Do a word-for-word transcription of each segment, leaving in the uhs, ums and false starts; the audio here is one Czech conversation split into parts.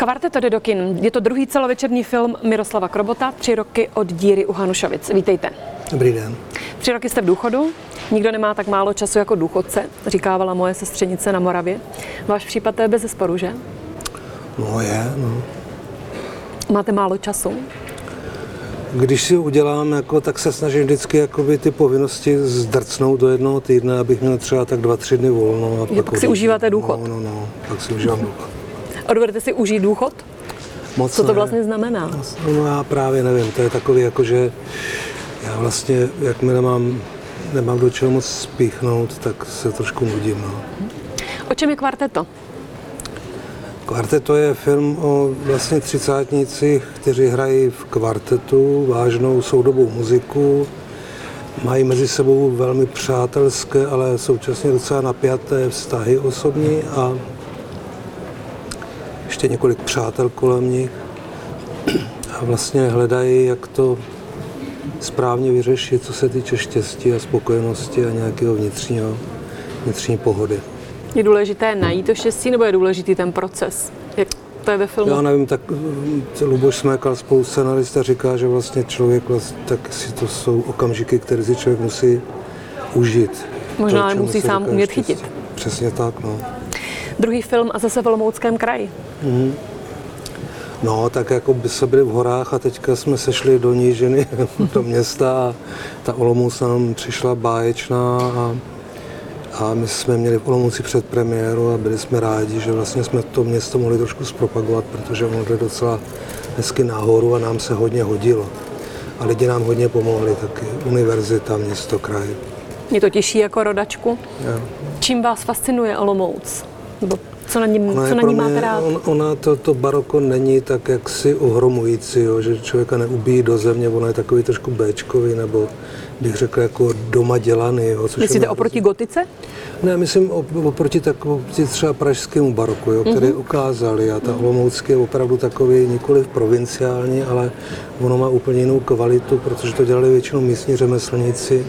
Kvarteto jde do kin. Je to druhý celovečerní film Miroslava Krobota, Tři roky od díry u Hanušovic. Vítejte. Dobrý den. Tři roky jste v důchodu. Nikdo nemá tak málo času jako důchodce, říkávala moje sestřenice na Moravě. Váš případ to je bezesporu, že? No je, no. Máte málo času? Když si udělám, jako, tak se snažím vždycky jakoby, ty povinnosti zdrcnout do jednoho týdne, abych měl třeba tak dva, tři dny volno. A jo, pak si užíváte důchod? No, no, no, pak si užívám důchod. A dovedete si užít důchod? Moc Co to ne. vlastně znamená? No já právě nevím, to je takový jako, že já vlastně, jakmile mám, nemám do čeho moc spíchnout, tak se trošku nudím. No. O čem je Kvarteto? Kvarteto je film o vlastně třicátnících, kteří hrají v kvartetu vážnou soudobou muziku. Mají mezi sebou velmi přátelské, ale současně docela napjaté vztahy osobní a ještě několik přátel kolem nich. A vlastně hledají, jak to správně vyřešit, co se týče štěstí a spokojenosti a nějakého vnitřního, vnitřní pohody. Je důležité najít to štěstí, nebo je důležitý ten proces? Jak to je ve filmu? Já nevím, tak Luboš Smekal, spolu scenarista, říká, že vlastně člověk, tak si to jsou okamžiky, které si člověk musí užít. Možná ale musí sám umět chytit. Přesně tak, no. Druhý film a zase v Olomouckém kraji. Mm. No, tak jako by se byli v horách a teďka jsme sešli do nížiny, do města a ta Olomouc nám přišla báječná a A my jsme měli v Olomouci předpremiéru a byli jsme rádi, že vlastně jsme to město mohli trošku zpropagovat, protože ono jde docela hezky nahoru a nám se hodně hodilo. A lidi nám hodně pomohli taky, univerzita, město, kraj. Mě to těší jako rodačku. Jo. Čím vás fascinuje Olomouc? Nebo co na ní, co na ní máte rád? On, ona to, to baroko není tak jaksi ohromující, jo, že člověka neubíjí do země, ono je takový trošku béčkový, nebo bych řekl jako doma dělaný. Jo, myslíte oproti gotice? Ne, myslím oproti takovému třeba pražskému baroku, jo, který mm-hmm. ukázali. A ta Olomoucký je opravdu takový nikoliv provinciální, ale ono má úplně jinou kvalitu, protože to dělali většinou místní řemeslníci.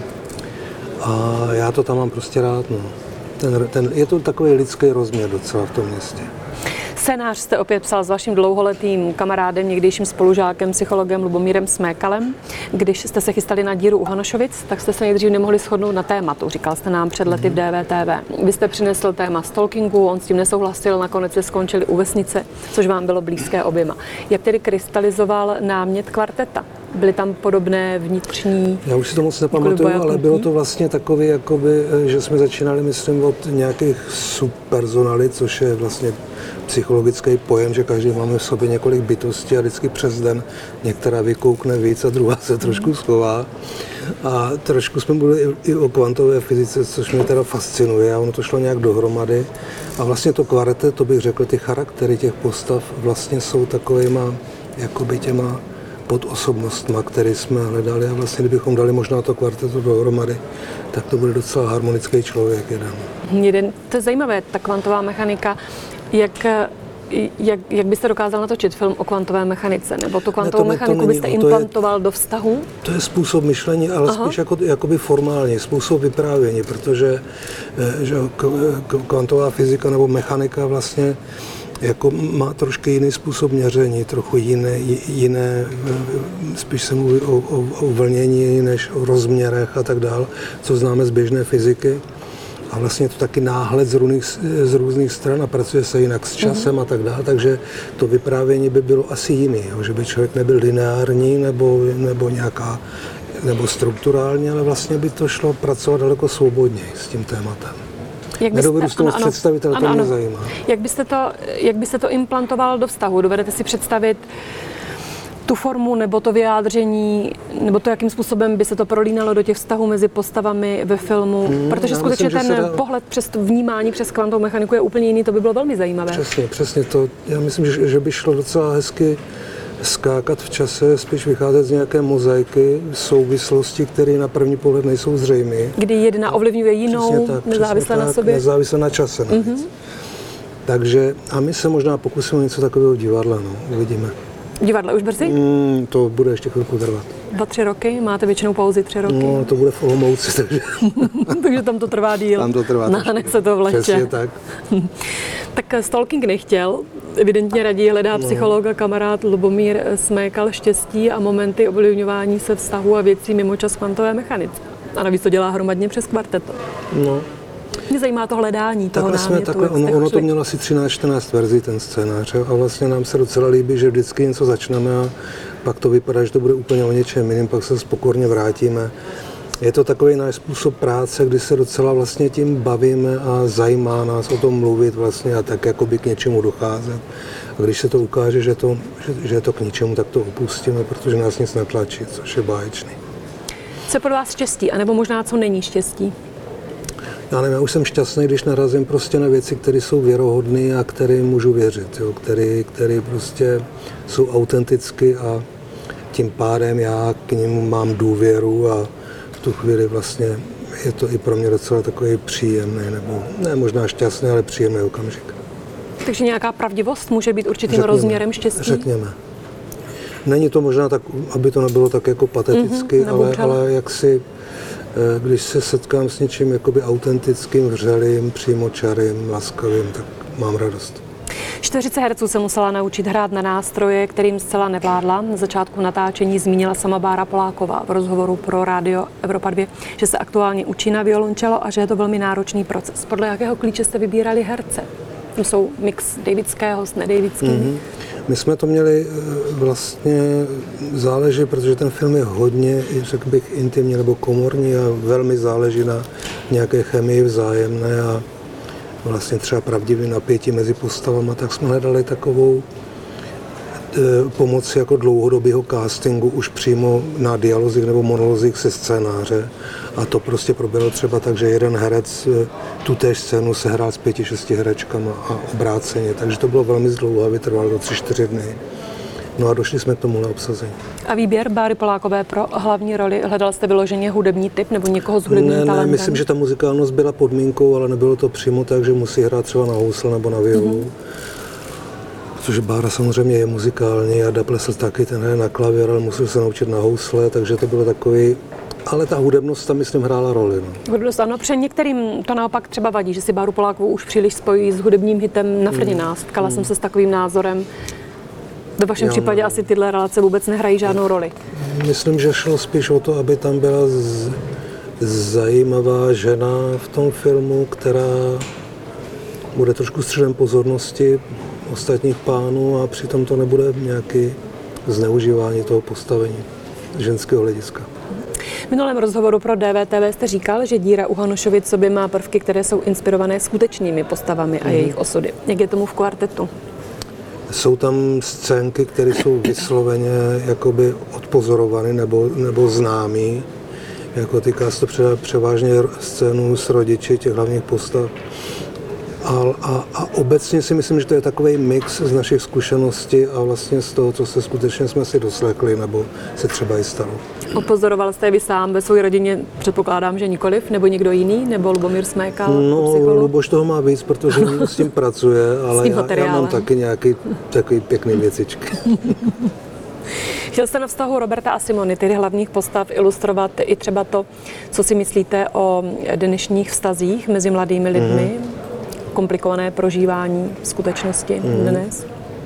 A já to tam mám prostě rád. No. Ten, ten, je to takový lidský rozměr docela v tom městě. Scénář jste opět psal s vaším dlouholetým kamarádem, někdejším spolužákem, psychologem Lubomírem Smékalem. Když jste se chystali na díru u Hanušovic, tak jste se nejdřív nemohli shodnout na tématu, říkal jste nám před lety v D V T V. Vy jste přinesl téma stalkingu, on s tím nesouhlasil, nakonec se skončili u vesnice, což vám bylo blízké oběma. Jak tedy krystalizoval námět Kvarteta? Byly tam podobné vnitřní... Já už si to moc nepamatuju, ale bylo to vlastně takové, jakoby, že jsme začínali, myslím, od nějakých subpersonalit, což je vlastně psychologický pojem, že každý máme v sobě několik bytostí a vždycky přes den některá vykoukne víc a druhá se trošku schová. A trošku jsme byli i o kvantové fyzice, což mě teda fascinuje a ono to šlo nějak dohromady. A vlastně to kvartet, to bych řekl, ty charaktery těch postav vlastně jsou takovýma, jakoby těma pod osobnostma, které jsme hledali a vlastně kdybychom dali možná to kvarteto dohromady, tak to bude docela harmonický člověk jeden. jeden. To je zajímavé, ta kvantová mechanika. Jak, jak, jak byste dokázal natočit film o kvantové mechanice? Nebo tu kvantovou ne, to, mechaniku to není, byste no, implantoval je, do vztahu? To je způsob myšlení, ale Aha. spíš jako, jakoby formální, způsob vyprávění, protože že, kvantová fyzika nebo mechanika vlastně jako má trošku jiný způsob měření, trochu jiné, jiné spíš se mluví o, o, o vlnění než o rozměrech a tak dále, co známe z běžné fyziky. A vlastně je to taky náhled z různých, z různých stran a pracuje se jinak s časem mm-hmm. a tak dále, takže to vyprávění by bylo asi jiný, jo, že by člověk nebyl lineární nebo, nebo nějaká, nebo strukturální, ale vlastně by to šlo pracovat daleko svobodněji s tím tématem. Jak byste, Nedovedu s tomu představit, ale to mě zajímá. Jak byste to, jak byste to implantoval do vztahu? Dovedete si představit tu formu nebo to vyjádření, nebo to, jakým způsobem by se to prolínalo do těch vztahů mezi postavami ve filmu? Hmm, Protože skutečně myslím, ten dá... pohled přes to vnímání přes kvantovou mechaniku je úplně jiný, to by bylo velmi zajímavé. Přesně, přesně to. Já myslím, že, že by šlo docela hezky skákat v čase, spíš vycházet z nějaké mozaiky, souvislosti, které na první pohled nejsou zřejmé. Kdy jedna ovlivňuje jinou, tak, nezávisle na tak, sobě. Nezávisle na čase navíc. Mm-hmm. Takže a my se možná pokusíme něco takového divadla, no, uvidíme. Divadle už brzy? Mm, to bude ještě chvilku trvat. Dva, tři roky? Máte většinou pauzy tři roky? No, to bude v Olomouci, takže... takže tam to trvá díl. Tam to trvá. Nech se to vleče. Přesně tak. Tak stalking nechtěl, Evidentně raději hledá psycholog a kamarád Lubomír Smékal štěstí a momenty ovlivňování se vztahu a věcí mimo čas kvantové mechaniky. A navíc to dělá hromadně přes kvarteto. No. Mě zajímá to hledání toho takhle námětu. Jsme, takhle, ono, ono to mělo asi třináct čtrnáct verzí, ten scénář. A vlastně nám se docela líbí, že vždycky něco začneme a pak to vypadá, že to bude úplně o něčem jiným, pak se spokorně vrátíme. Je to takový náš způsob práce, kdy se docela vlastně tím bavíme a zajímá nás o tom mluvit vlastně a tak jakoby k něčemu docházet. A když se to ukáže, že, to, že, že je to k ničemu, tak to opustíme, protože nás nic netlačí, což je báječný. Co je podle vás štěstí, anebo možná co není štěstí? Já nevím, já už jsem šťastný, když narazím prostě na věci, které jsou věrohodné a které můžu věřit, jo, které, které prostě jsou autenticky a tím pádem já k nim mám důvěru a v tu chvíli vlastně je to i pro mě docela takový příjemný, nebo ne možná šťastný, ale příjemný okamžik. Takže nějaká pravdivost může být určitým řekněme, rozměrem štěstí? Řekněme. Není to možná tak, aby to nebylo tak jako pateticky, mm-hmm, ale, ale jak si, když se setkám s něčím jakoby autentickým, vřelým, přímočarým, laskavým, tak mám radost. Čtyřice herců se musela naučit hrát na nástroje, kterým zcela nevládla. Na začátku natáčení zmínila sama Bára Poláková v rozhovoru pro Rádio Evropa dva, že se aktuálně učí na violončelo a že je to velmi náročný proces. Podle jakého klíče jste vybírali herce? To jsou mix davidského s nedavidským. Mm-hmm. My jsme to měli vlastně záleží, protože ten film je hodně, řekl bych, intimní nebo komorní a velmi záleží na nějaké chemii vzájemné a vlastně třeba pravdivý napětí mezi postavama, tak jsme hledali takovou e, pomoc jako dlouhodobého castingu už přímo na dialozích nebo monolozích se scénáře. A to prostě proběhlo třeba tak, že jeden herec e, tu též scénu sehrál s pěti, šesti herečkama a obráceně. Takže to bylo velmi zdlouhavé, trvalo to tři, čtyři dny. No a došli jsme k tomuhle obsazení. A výběr Báry Polákové pro hlavní roli, hledal jste vyloženě hudební typ nebo někoho s hudebním ne, talentem? Ne, myslím, že ta muzikálnost byla podmínkou, ale nebylo to přímo tak, že musí hrát třeba na housle nebo na violu. Mm-hmm. Protože Bára samozřejmě je muzikální a Daplesl taky, ten hraje na klavír, ale musel se naučit na housle, takže to bylo takový. Ale ta hudebnost tam, myslím, hrála roli. No. Hudebnost, ano, před některým to naopak třeba vadí, že si Báru Polákovou už příliš spojí s hudebním hitem Na Frně nás. Setkala mm. jsem se s takovým názorem. Ve vašem Já případě ne. asi tyhle relace vůbec nehrají žádnou roli. Myslím, že šlo spíš o to, aby tam byla z, zajímavá žena v tom filmu, která bude trošku středem pozornosti ostatních pánů a přitom to nebude nějaké zneužívání toho postavení ženského hlediska. V minulém rozhovoru pro D V T V jste říkal, že Díra u Hanošovic sobě má prvky, které jsou inspirované skutečnými postavami a mm. jejich osudy. Jak je tomu v kvartetu? Jsou tam scénky, které jsou vysloveně jakoby odpozorované nebo, nebo známé. Jako týká se to převážně scénu s rodiči těch hlavních postav. A, a, a obecně si myslím, že to je takový mix z našich zkušeností a vlastně z toho, co se skutečně jsme si doslechli, nebo se třeba i stalo. Opozoroval jste vy sám ve své rodině, předpokládám, že nikoliv, nebo někdo jiný, nebo Lubomír Smékal? No, Luboš toho má víc, protože s tím pracuje, ale já, já mám taky nějaký takový pěkný věcičky. Chtěl jste na vztahu Roberta a Simony, tedy hlavních postav, ilustrovat i třeba to, co si myslíte o dnešních vztazích mezi mladými lidmi? Mm. Komplikované prožívání skutečnosti mm. dnes?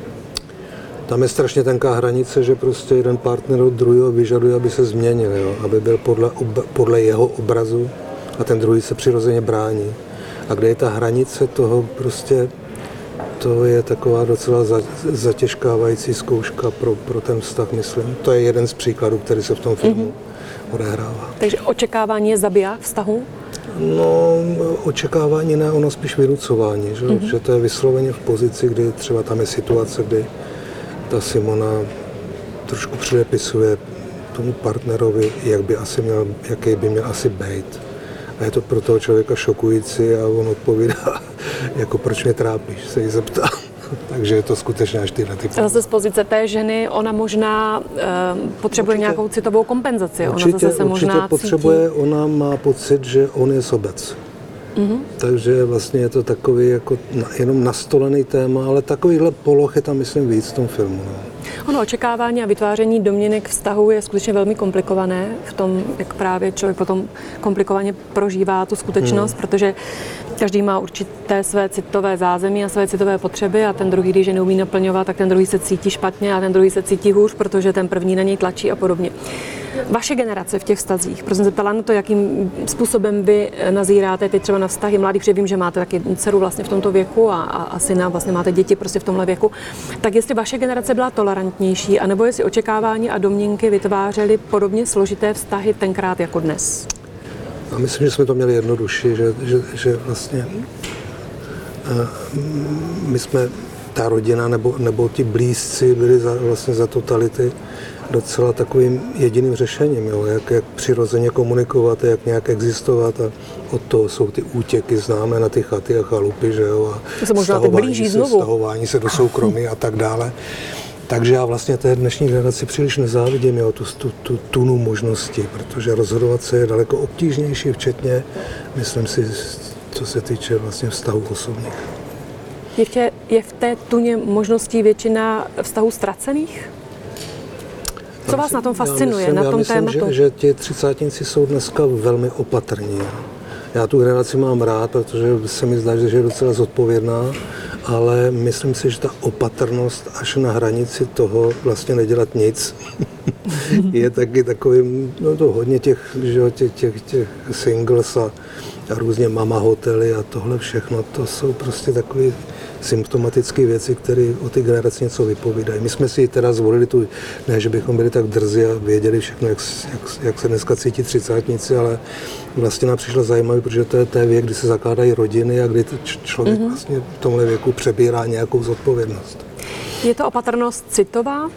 Tam je strašně tenká hranice, že prostě jeden partner od druhého vyžaduje, aby se změnil, jo? Aby byl podle, ob, podle jeho obrazu a ten druhý se přirozeně brání. A kde je ta hranice toho prostě, to je taková docela za, zatěžkávající zkouška pro, pro ten vztah, myslím. To je jeden z příkladů, který se v tom filmu mm-hmm. odehrává. Takže očekávání je zabiják vztahu? No, očekávání ne, ono spíš vynucování, že? Mm-hmm. Že to je vysloveně v pozici, kdy třeba tam je situace, kdy ta Simona trošku předepisuje tomu partnerovi, jak by asi měl, jaký by měl asi být. A je to pro toho člověka šokující a on odpovídá, jako proč mě trápíš, se jí zeptá. Takže je to skutečně až tyhle typy. Zase z pozice té ženy, ona možná e, potřebuje určitě nějakou citovou kompenzaci. Určitě, ona zase se určitě možná potřebuje, cítí. Ona má pocit, že on je sobec. Mm-hmm. Takže vlastně je to takový jako jenom nastolený téma, ale takovýhle poloh je tam, myslím, víc v tom filmu. No. Ono očekávání a vytváření domněnek vztahu je skutečně velmi komplikované v tom, jak právě člověk potom komplikovaně prožívá tu skutečnost, hmm. protože Každý má určité své citové zázemí a své citové potřeby a ten druhý, když je neumí naplňovat, tak ten druhý se cítí špatně a ten druhý se cítí hůř, protože ten první na něj tlačí a podobně. Vaše generace v těch vztazích, protože jsem se ptala na to, jakým způsobem vy nazíráte teď třeba na vztahy mladých, protože vím, že máte taky dceru vlastně v tomto věku a, a, a syna, vlastně máte děti prostě v tomhle věku, tak jestli vaše generace byla tolerantnější, anebo jestli očekávání a domněnky vytvářely podobně složité vztahy tenkrát jako dnes? A myslím, že jsme to měli jednodušší, že, že, že vlastně my jsme, ta rodina nebo, nebo ti blízci byli za, vlastně za totality docela takovým jediným řešením, jo? Jak, jak přirozeně komunikovat, jak nějak existovat a od toho jsou ty útěky známé na ty chaty a chalupy, že jo? A to se možná teď blíží znovu. Stahování se do soukromí a tak dále. Takže já vlastně té dnešní generaci příliš nezávidím, jo, tu, tu, tu tunu možností, protože rozhodovat se je daleko obtížnější, včetně, myslím si, co se týče vlastně vztahů osobních. Je v, tě, je v té tuně možností většina vztahů ztracených? Co vás na tom fascinuje, myslím, na tom myslím, tématu? Že, že ti třicátníci jsou dneska velmi opatrní. Já tu generaci mám rád, protože se mi zdá, že je docela zodpovědná, ale myslím si, že ta opatrnost až na hranici toho vlastně nedělat nic je taky takovým, no to hodně těch, že, těch, těch, těch singles a, a různě mama hotely a tohle všechno, to jsou prostě takové symptomatické věci, které o ty generaci něco vypovídají. My jsme si teda zvolili tu, ne, že bychom byli tak drzí a věděli všechno, jak, jak, jak se dneska cítí třicátníci, ale vlastně nám přišlo zajímavé, protože to je ten věk, kdy se zakládají rodiny a kdy č- člověk mm-hmm. vlastně v tomhle věku přebírá nějakou zodpovědnost. Je to opatrnost citová?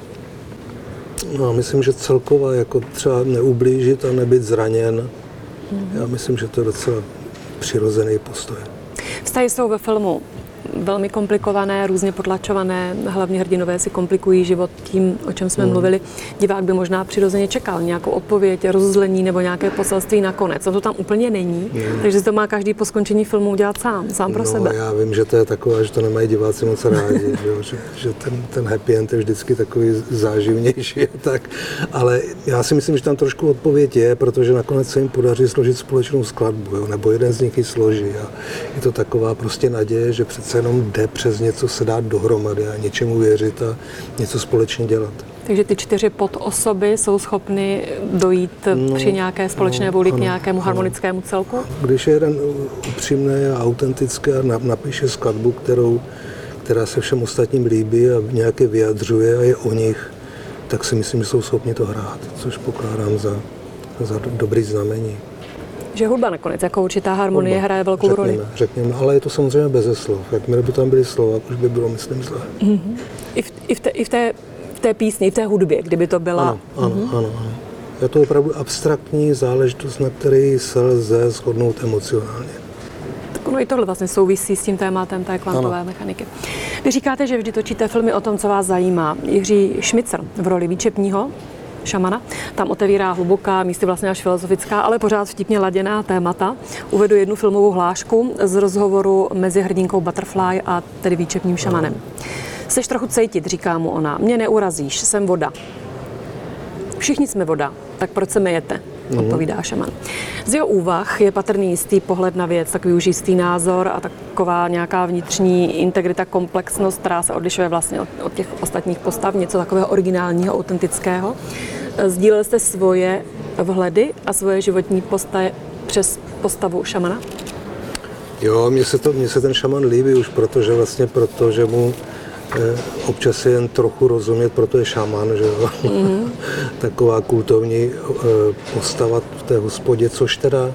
No, myslím, že celková, jako třeba neublížit a nebyt zraněn. Mm-hmm. Já myslím, že to je docela přirozený postoj. Vztahy jsou ve filmu velmi komplikované, různě potlačované. Hlavní hrdinové si komplikují život tím, o čem jsme hmm. mluvili. Divák by možná přirozeně čekal nějakou odpověď, rozuzlení nebo nějaké poselství nakonec. A to tam úplně není, hmm. takže to má každý po skončení filmu udělat sám, sám pro no, sebe. Já vím, že to je takové, že to nemají diváci moc rádi, že, že, že ten, ten happy end je vždycky takový záživnější. Tak. Ale já si myslím, že tam trošku odpověď je, protože nakonec se jim podaří složit společnou skladbu, jo? Nebo jeden z nich ji složí. A je to taková prostě naděje, že přece jenom jde přes něco se dát dohromady a něčemu věřit a něco společně dělat. Takže ty čtyři podosoby jsou schopny dojít no, při nějaké společné vůli no, k nějakému ano, harmonickému celku? Když je jeden upřímný a autentický a napíše skladbu, kterou, která se všem ostatním líbí a nějaké vyjadřuje a je o nich, tak si myslím, že jsou schopni to hrát, což pokládám za, za dobrý znamení. Že hudba nakonec, jako určitá harmonie, hraje velkou řekněme, roli. Řekněme, ale je to samozřejmě beze slov. Jakmile by tam byly slova, už by bylo, myslím, zle. Mm-hmm. I, v, i, v té, I v té v té písni, v té hudbě, kdyby to byla... Ano, ano, mm-hmm. ano, ano. Je to opravdu abstraktní záležitost, na který se lze shodnout emocionálně. Tak ono i tohle vlastně souvisí s tím tématem té kvantové ano. mechaniky. Vy říkáte, že vždy točíte filmy o tom, co vás zajímá. Jiří Šmicer v roli výčepního šamana tam otevírá hluboká, místy vlastně až filozofická, ale pořád vtipně laděná témata. Uvedu jednu filmovou hlášku z rozhovoru mezi hrdinkou Butterfly a tedy výčepním šamanem. Ano. Seš trochu cejtit, říká mu ona. Mě neurazíš, jsem voda. Všichni jsme voda, tak proč se myjete? Odpovídá šaman. Z jeho úvah je patrný jistý pohled na věc, takový už jistý názor a taková nějaká vnitřní integrita, komplexnost, která se odlišuje vlastně od, od těch ostatních postav, něco takového originálního, autentického. Sdílel jste svoje vhledy a svoje životní postoje přes postavu šamana? Jo, mně se, to, mně se ten šaman líbí už protože vlastně proto, že mu občas je jen trochu rozumět, proto je šaman, že jo. Mm-hmm. Taková kultovní postava v té hospodě, což teda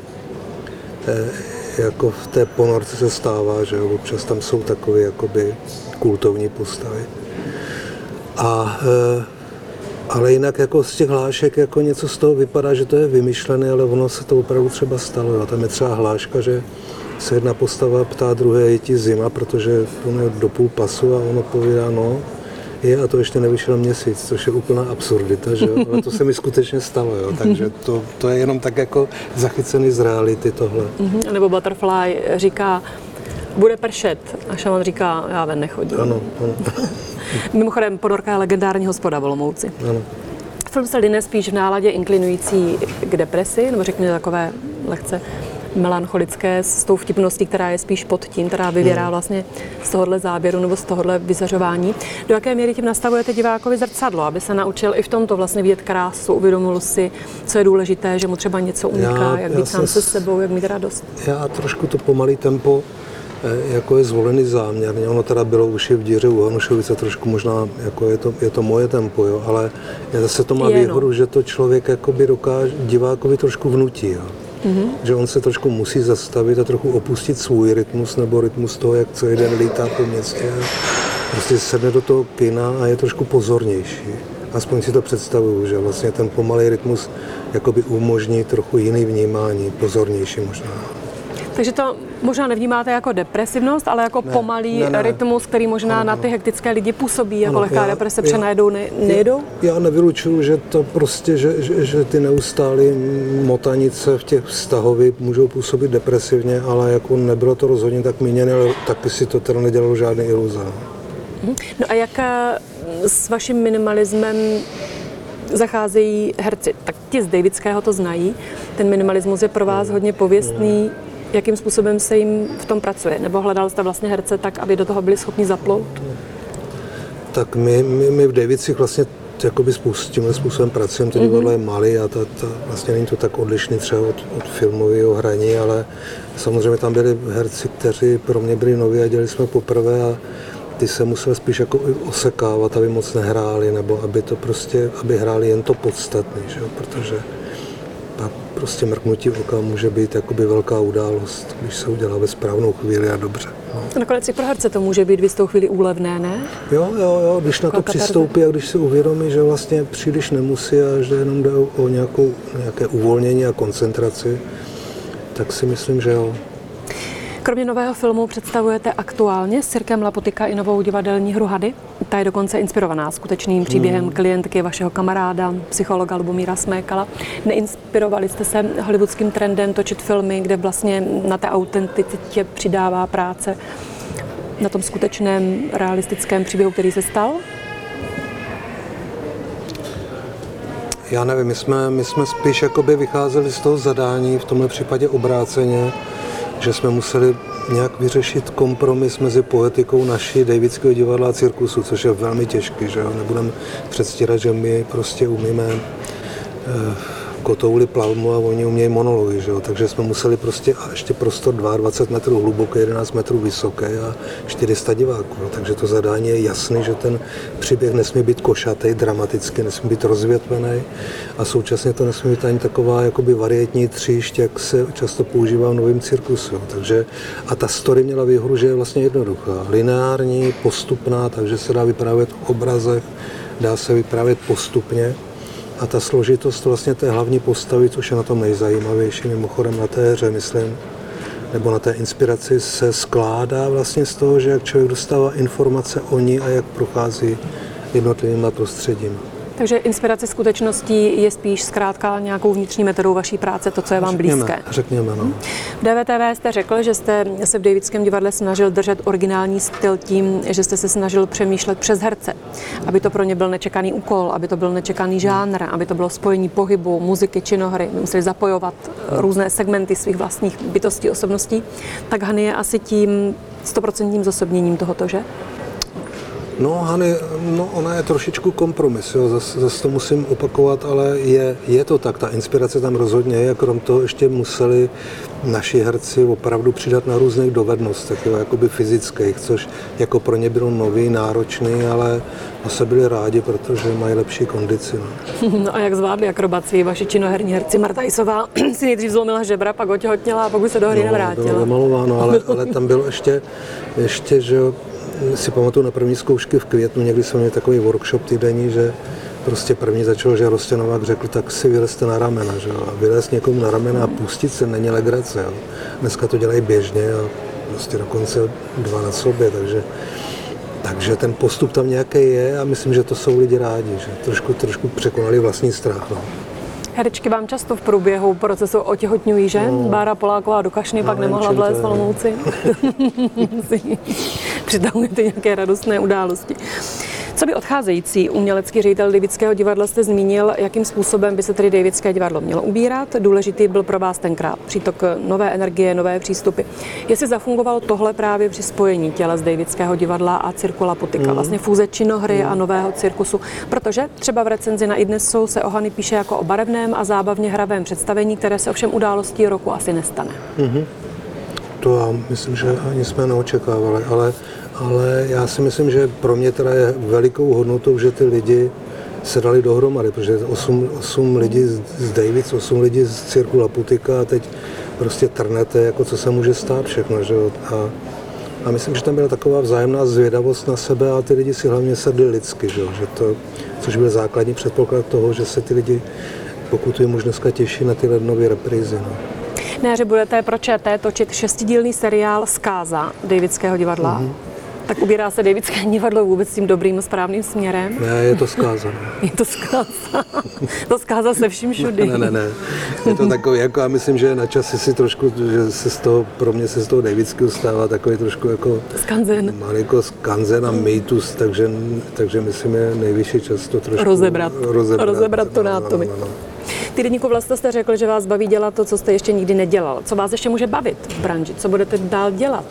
jako v té ponorce se stává, že jo. Občas tam jsou takové jakoby kultovní postavy. A, ale jinak jako z těch hlášek jako něco z toho vypadá, že to je vymyšlené, ale ono se to opravdu třeba stalo. Jo. Tam je třeba hláška, že se jedna postava ptá druhé, je ti zima, protože on je do půl pasu a ono povídá, no, je a to ještě nevyšel měsíc, což je úplná absurdita, že jo, ale to se mi skutečně stalo, jo, takže to, to je jenom tak jako zachycený z reality tohle. Mm-hmm. Nebo Butterfly říká, bude pršet a šaman říká, já ven nechodím. Ano, ano. Mimochodem, Ponorka je legendární hospoda v Olomouci. Ano. Film se line spíš v náladě inklinující k depresi, nebo řekněme takové lehce melancholické s tou vtipností, která je spíš pod tím, která vyvěrá vlastně z tohohle záběru nebo z tohohle vyzařování. Do jaké míry tím nastavujete divákovi zrcadlo, aby se naučil i v tomto vlastně vidět krásu, uvědomil si, co je důležité, že mu třeba něco uniká, já, jak být sám se sebou, jak mít radost? Já trošku to pomalý tempo jako je zvolený záměrně. Ono teda bylo už i v díře u Hanušovice trošku možná, jako je to, je to moje tempo, jo, ale zase to má je, výhodu, no. že to člověk jakoby dokáže divákovi trošku vnutí, jo. Mm-hmm. Že on se trošku musí zastavit a trochu opustit svůj rytmus nebo rytmus toho, jak celý den lítá po městě. Prostě sedne do toho kina a je trošku pozornější. Aspoň si to představuju, že vlastně ten pomalý rytmus jakoby umožní trochu jiný vnímání, pozornější možná. Takže to možná nevnímáte jako depresivnost, ale jako ne, pomalý ne, ne. rytmus, který možná ano, na ty hektické lidi působí, jako ano, lehká já, deprese, protože najedou, ne, nejedou? Já nevylučuju, že to prostě, že, že, že ty neustálé motanice v těch vztahových můžou působit depresivně, ale jako nebylo to rozhodně tak míněné, ale taky si to teda nedělalo žádný iluze. No a jak s vaším minimalismem zacházejí herci? Tak ti z Davidského to znají, ten minimalismus je pro vás hodně pověstný. Jakým způsobem se jim v tom pracuje? Nebo hledal jste vlastně herce tak, aby do toho byli schopni zaplout? Tak my, my, my v Davidsích vlastně jakoby tímhle způsobem pracujeme. To divadlo mm-hmm. je malý a ta, ta, vlastně není to tak odlišný třeba od, od filmového hraní, ale samozřejmě tam byli herci, kteří pro mě byli noví a dělali jsme poprvé a ty se museli spíš jako osekávat, aby moc nehráli, nebo aby to prostě, aby hráli jen to podstatné, že jo? Protože pak prostě mrknutí oka může být jakoby velká událost, když se udělá ve správnou chvíli a dobře. No. A nakonec i pro herce to může být v jistou chvíli úlevné, ne? Jo, jo, jo, když na to přistoupí a když si uvědomí, že vlastně příliš nemusí a že jenom jde o nějakou, nějaké uvolnění a koncentraci, tak si myslím, že jo. Kromě nového filmu představujete aktuálně s Cirkem Lapotika i novou divadelní hru Hady. Ta je dokonce inspirovaná skutečným příběhem hmm. klientky vašeho kamaráda, psychologa Lubomíra Smékala. Neinspirovali jste se hollywoodským trendem točit filmy, kde vlastně na té autenticitě přidává práce na tom skutečném realistickém příběhu, který se stal? Já nevím, my jsme, my jsme spíš jakoby vycházeli z toho zadání, v tomhle případě obráceně, že jsme museli nějak vyřešit kompromis mezi poetikou naší Davidského divadla a cirkusu, což je velmi těžký, že jo. Nebudeme předstírat, že my prostě umíme eh, kotouli, plavmu a oni umějí monology, že jo. Takže jsme museli prostě a ještě prostor dvacet dva metrů hluboký, jedenáct metrů vysoký a čtyři sta diváků. No. Takže to zadání je jasný, že ten příběh nesmí být košatý, dramatický, nesmí být rozvětvený a současně to nesmí být ani taková jakoby varietní tříšť, jak se často používá v novém cirkusu. Takže a ta story měla výhodu, že je vlastně jednoduchá, lineární, postupná, takže se dá vyprávět v obrazech, dá se vyprávět postupně. A ta složitost vlastně té hlavní postavy, což je na tom nejzajímavější, mimochodem na té hře, myslím, nebo na té inspiraci, se skládá vlastně z toho, že jak člověk dostává informace o ní a jak prochází jednotlivými prostředími. Takže inspirace skutečností je spíš zkrátka nějakou vnitřní metodou vaší práce, to, co je vám řekněme, blízké. Řekněme, no. V D V T V jste řekl, že jste se v Davidském divadle snažil držet originální styl tím, že jste se snažil přemýšlet přes herce, aby to pro ně byl nečekaný úkol, aby to byl nečekaný žánr, aby to bylo spojení pohybu, muziky, činohry, museli zapojovat různé segmenty svých vlastních bytostí, osobností. Tak Hany je asi tím stoprocentním zosobněním tohoto, že? No, Hany, no, ona je trošičku kompromis, jo, zase zas to musím opakovat, ale je, je to tak, ta inspirace tam rozhodně je, krom toho ještě museli naši herci opravdu přidat na různých dovednostech, jo, jakoby fyzických, což jako pro ně bylo nový, náročný, ale se byli rádi, protože mají lepší kondici. No, no a jak zvládli akrobaci vaši činoherní herci? Marta Jisová si nejdřív zlomila žebra, pak otěhotněla a pak už se do hry no, nevrátila. Bylo vymalováno, ale, ale tam bylo ještě, ještě že jo, si pamatuju na první zkoušky v květnu, někdy jsme měli takový workshop týdenní, že prostě první začal, že Rostěnovák řekl, tak si vylezte na ramena, že jo, a vylez někomu na ramena a pustit se není legrace, jo. Dneska to dělají běžně a prostě dokonce dva na sobě, takže, takže ten postup tam nějaký je a myslím, že to jsou lidi rádi, že trošku, trošku překonali vlastní strach, no. Herečky vám často v průběhu procesu otěhotňují, že? No. Bára Poláková do Kašny no, pak nemohla vlézt v Olomouci. Přitahujete nějaké radostné události. Co by odcházející umělecký ředitel Davidského divadla jste zmínil, jakým způsobem by se tedy Davidské divadlo mělo ubírat? Důležitý byl pro vás tenkrát přítok nové energie, nové přístupy. Jestli zafungovalo tohle právě při spojení těla z Davidského divadla a cirku Laputika, mm. vlastně fúze činohry mm. a nového cirkusu, protože třeba v recenzi na iDnesu se o Hany píše jako o barevném a zábavně hravém představení, které se ovšem událostí roku asi nestane. Mm-hmm. To já myslím, že ani jsme neočekávali, ale, ale já si myslím, že pro mě teda je velikou hodnotou, že ty lidi se dali dohromady, protože osm, osm lidí z Davids, osm lidí z cirku Laputika a teď prostě trnete, jako co se může stát všechno, že jo. A, a myslím, že tam byla taková vzájemná zvědavost na sebe a ty lidi si hlavně sedli lidsky, že jo, že to, což byl základní předpoklad toho, že se ty lidi, pokud je možná dneska těší na ty lednové reprízy, no. Ne, že budete pro ČT točit šestidílný seriál Zkáza Davidského divadla. Mm-hmm. Tak ubírá se Davidské divadlo vůbec tím dobrým, správným směrem? Ne, je to zkáza. Je to zkáza. To zkáza se vším všudy. Ne, ne, ne. Je to takový, jako já myslím, že na čase si trošku, že se z toho, pro mě se z toho Davidského stává takový trošku jako... Skanzen. Malinko skanzen a mýtus, takže, takže myslím, je nejvyšší čas to trošku... Rozebrat. Rozebrat, Rozebrat to na atomy. No, no, no. Týdeníku Vlasta jste řekl, že vás baví dělat to, co jste ještě nikdy nedělal. Co vás ještě může bavit v branži? Co budete dál dělat?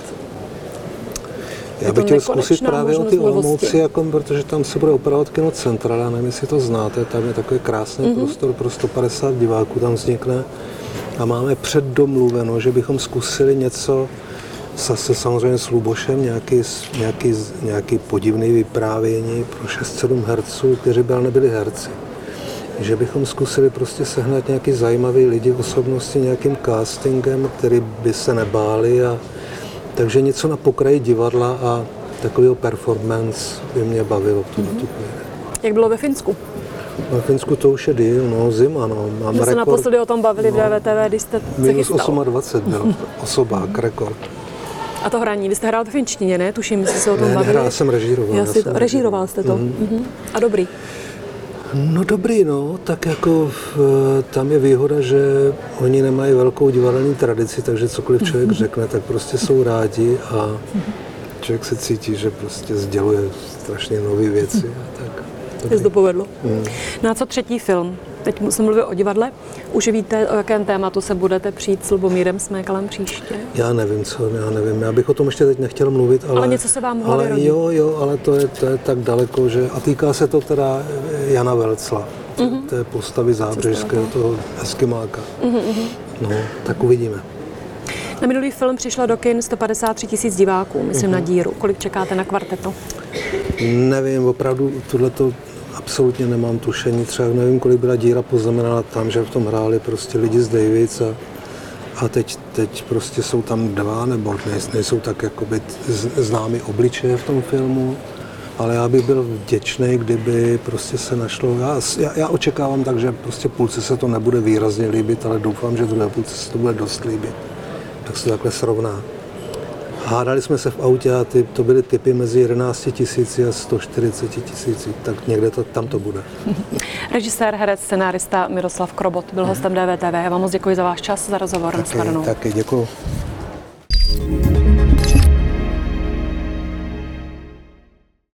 Já bych chtěl zkusit právě o ty Olomouci, jako, protože tam se bude opravovat Kino Central, já nevím, jestli to znáte, tam je takový krásný mm-hmm. prostor pro sto padesát diváků, tam vznikne a máme předdomluveno, že bychom zkusili něco zase samozřejmě s Lubošem, nějaký, nějaký, nějaký podivný vyprávění pro šest sedm herců, kteří by ale nebyli herci. Že bychom zkusili prostě sehnat nějaký zajímavý lidi, osobnosti nějakým castingem, který by se nebáli a takže něco na pokraji divadla a takového performance by mě bavilo v tuhle mm-hmm. chvíli. Jak bylo ve Finsku? Ve Finsku to už je díl, no, zima, no. Mám My rekord. se naposledy o tom bavili no, v D V T V, když jste se minus chystal. dvacet osm byl osobák, rekord. A to hraní, vy jste hrál v finštině, ne? Tuším, jestli se o tom ne, bavili. Ne, já jsem režíroval. Já já si jsem to, režíroval jste to. Mm-hmm. Mm-hmm. A dobrý. No dobrý, no, tak jako v, tam je výhoda, že oni nemají velkou divadelní tradici, takže cokoliv člověk řekne, tak prostě jsou rádi a člověk se cítí, že prostě sděluje strašně nové věci. A tak. Jsi to povedlo. Mm. No a co třetí film? Teď jsem mluvil o divadle. Už víte, o jakém tématu se budete přijít s Lubomírem Smékalem příště? Já nevím, co, já nevím. Já bych o tom ještě teď nechtěl mluvit, ale... Ale něco se vám mohlo ale jo, jo, ale to je, to je tak daleko, že... A týká se to teda Jana Velcla, mm-hmm. té postavy zábřežského, toho eskimáka. Mm-hmm. No, tak uvidíme. Na minulý film přišlo do kin sto padesát tři tisíc diváků, myslím mm-hmm. na díru. Kolik čekáte na Kvarteto? Nevím, opravdu tohleto absolutně nemám tušení. Třeba nevím, kolik byla díra poznamenala tam, že v tom hráli prostě lidi z Davids a, a teď, teď prostě jsou tam dva, nebo nejsou tak jakoby známý obličeje v tom filmu, ale já bych byl vděčný, kdyby prostě se našlo, já, já, já očekávám tak, že prostě půlce se to nebude výrazně líbit, ale doufám, že druhé půlce se to bude dost líbit. Tak se to takhle srovná. Hádali jsme se v autě a ty, to byly typy mezi jedenácti tisíci a sto čtyřiceti tisíci, tak někde to, tam to bude. Režisér, herec, scenárista Miroslav Krobot byl hostem D V T V. Já vám moc děkuji za váš čas, za rozhovor. Taky, taky děkuji.